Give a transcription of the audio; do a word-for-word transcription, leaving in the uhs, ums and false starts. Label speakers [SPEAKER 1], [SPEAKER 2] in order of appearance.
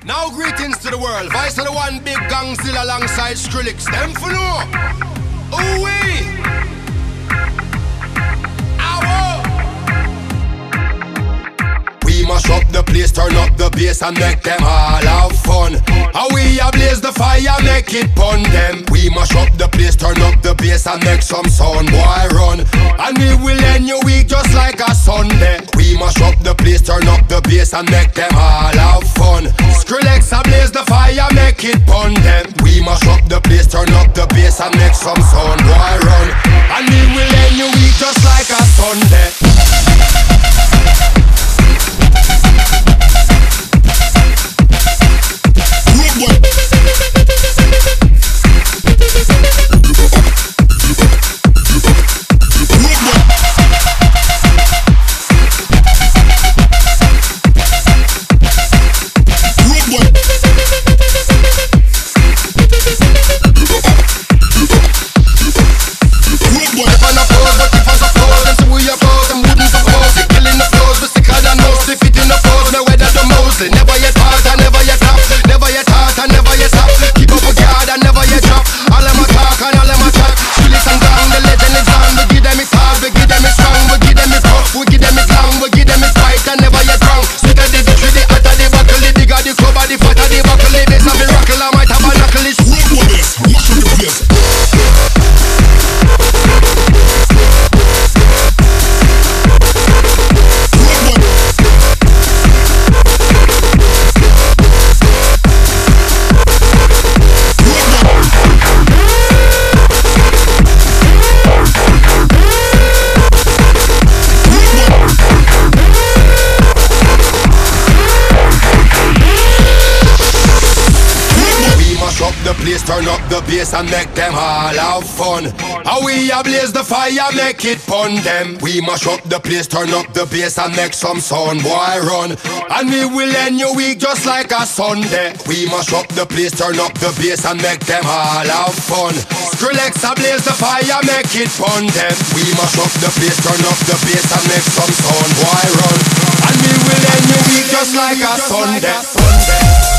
[SPEAKER 1] Now greetings to the world. Vice of the one big gang still alongside Skrillex. Them for no. Ooh wee. We mash up the place, turn up the bass and make them all have fun. How we ablaze the fire, make it pun them. We mash up the place, turn up the bass and make some sound, boy run. And we will end your week just like a Sunday. We mash up the place, turn up the bass and make them all have fun. Skrillex ablaze the fire, make it pun them. We mash up the place, turn up the bass and make some sound, boy run. And we will end your week just like a Sunday. Turn up the bass and make them all have fun. How we ablaze the fire, make it pun them. We mash up the place, turn up the bass and make some sound, boy run. And we will end your week just like a Sunday. We mash up the place, turn up the bass and make them all have fun. Skrillex ablaze the fire, make it pun them. We mash up the place, turn up the bass and make some sound, boy run. And we will end your week just like a Sunday.